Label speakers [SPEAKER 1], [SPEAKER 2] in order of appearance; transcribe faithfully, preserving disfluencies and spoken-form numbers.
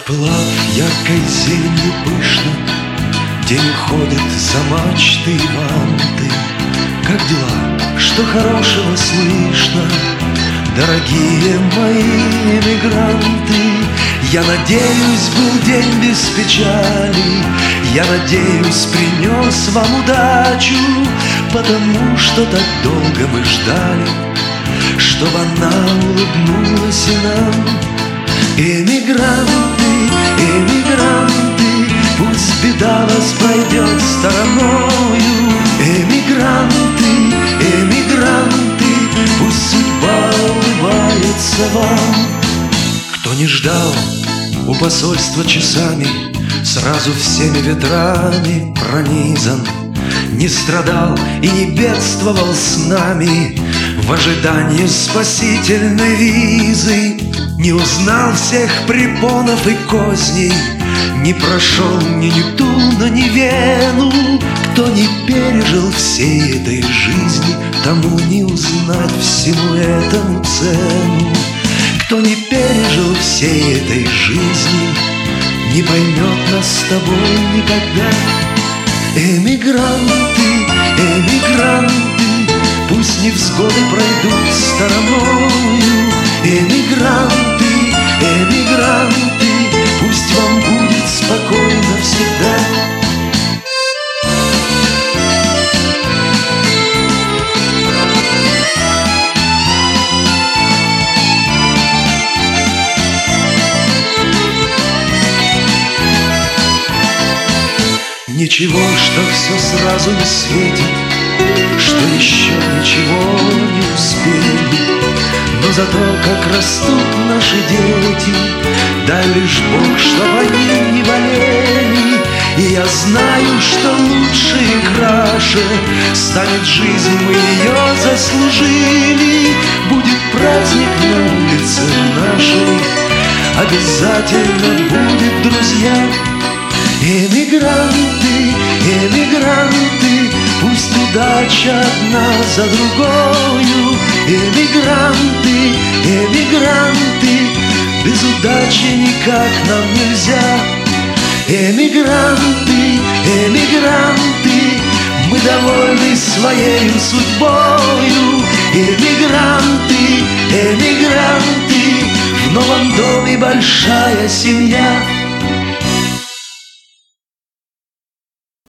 [SPEAKER 1] Сплав яркой зеленью пышно, день уходит за мачты и ванты. Как дела? Что хорошего слышно? Дорогие мои эмигранты, я надеюсь, был день без печали, я надеюсь, принес вам удачу, потому что так долго мы ждали, чтоб она улыбнулась и нам. Эмигранты, эмигранты, пусть беда вас пройдет стороною. Эмигранты, эмигранты, пусть судьба улыбается вам. Кто не ждал у посольства часами, сразу всеми ветрами пронизан, не страдал и не бедствовал с нами в ожидании спасительной визы, не узнал всех препонов и козней, не прошел ни Нептуна, ни Вену. Кто не пережил всей этой жизни, тому не узнать всему этому цену. Кто не пережил всей этой жизни, не поймет нас с тобой никогда. Эмигранты, эмигранты, пусть невзгоды пройдут стороною. Эмигранты, эмигранты, пусть вам будет спокойно всегда. Ничего, что все сразу не светит, что еще ничего не успели, но зато как растут наши дети, дай лишь Бог, чтоб они не болели. И я знаю, что лучше и краше станет жизнь, мы ее заслужили. Будет праздник на улице нашей, обязательно будет, друзья. Эмигранты, эмигранты, пусть удача одна за другою. Эмигранты, эмигранты, без удачи никак нам нельзя. Эмигранты, эмигранты, мы довольны своей судьбою. Эмигранты, эмигранты, в новом доме большая семья.